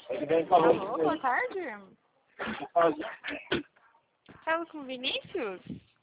Ele vem falando. Alô, boa tarde. Fala. Fala com o Vinícius?